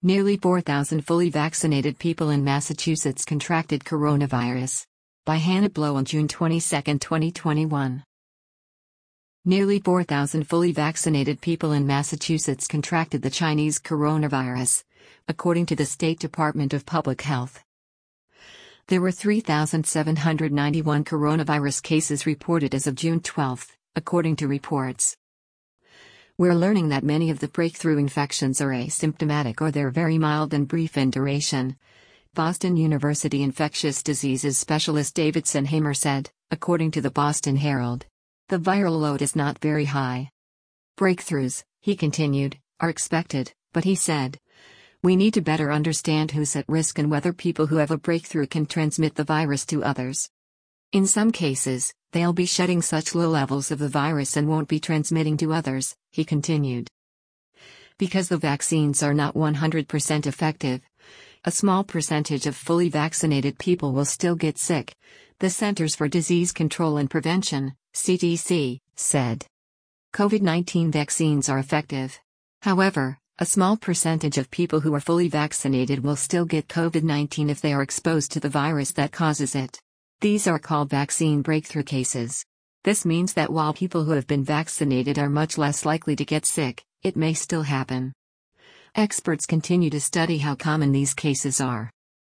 Nearly 4,000 fully vaccinated people in Massachusetts contracted coronavirus. By Hannah Blow on June 22, 2021. Nearly 4,000 fully vaccinated people in Massachusetts contracted the Chinese coronavirus, according to the State Department of Public Health. There were 3,791 coronavirus cases reported as of June 12, according to reports. We're learning that many of the breakthrough infections are asymptomatic or they're very mild and brief in duration. Boston University infectious diseases specialist David Senheimer said, according to the Boston Herald. The viral load is not very high. Breakthroughs, he continued, are expected, but he said, we need to better understand who's at risk and whether people who have a breakthrough can transmit the virus to others. In some cases, they'll be shedding such low levels of the virus and won't be transmitting to others, he continued. Because the vaccines are not 100% effective, a small percentage of fully vaccinated people will still get sick, the Centers for Disease Control and Prevention, CDC, said. COVID-19 vaccines are effective. However, a small percentage of people who are fully vaccinated will still get COVID-19 if they are exposed to the virus that causes it. These are called vaccine breakthrough cases. This means that while people who have been vaccinated are much less likely to get sick, it may still happen. Experts continue to study how common these cases are.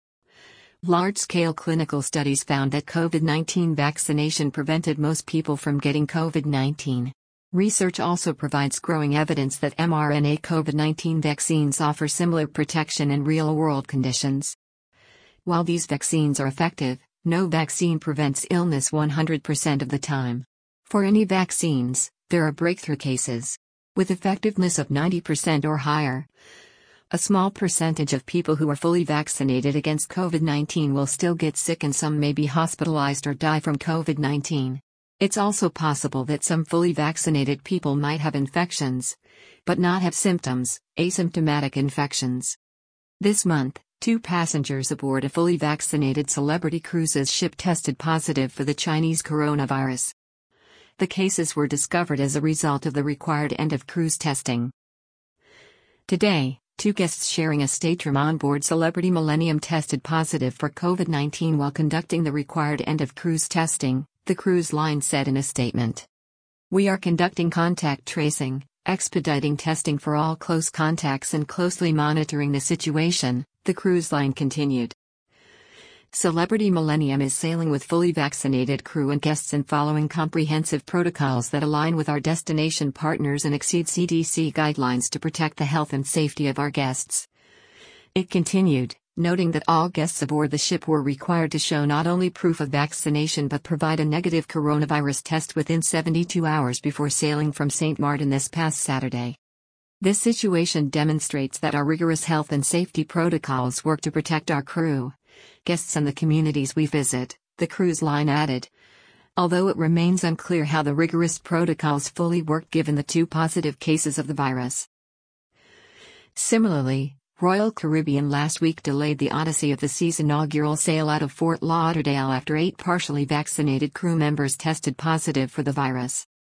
Large-scale clinical studies found that COVID-19 vaccination prevented most people from getting COVID-19. Research also provides growing evidence that mRNA COVID-19 vaccines offer similar protection in real-world conditions. While these vaccines are effective, no vaccine prevents illness 100% of the time. For any vaccines, there are breakthrough cases. With effectiveness of 90% or higher, a small percentage of people who are fully vaccinated against COVID-19 will still get sick and some may be hospitalized or die from COVID-19. It's also possible that some fully vaccinated people might have infections, but not have symptoms, asymptomatic infections. This month, 2 passengers aboard a fully vaccinated Celebrity Cruises ship tested positive for the Chinese coronavirus. The cases were discovered as a result of the required end-of-cruise testing. Today, 2 guests sharing a stateroom on board Celebrity Millennium tested positive for COVID-19 while conducting the required end-of-cruise testing, the cruise line said in a statement. We are conducting contact tracing, expediting testing for all close contacts and closely monitoring the situation, the cruise line continued. Celebrity Millennium is sailing with fully vaccinated crew and guests and following comprehensive protocols that align with our destination partners and exceed CDC guidelines to protect the health and safety of our guests. It continued, noting that all guests aboard the ship were required to show not only proof of vaccination but provide a negative coronavirus test within 72 hours before sailing from St. Martin this past Saturday. This situation demonstrates that our rigorous health and safety protocols work to protect our crew, guests and the communities we visit, the cruise line added. Although it remains unclear how the rigorous protocols fully worked given the 2 positive cases of the virus. Similarly, Royal Caribbean last week delayed the Odyssey of the Seas inaugural sail out of Fort Lauderdale after 8 partially vaccinated crew members tested positive for the virus.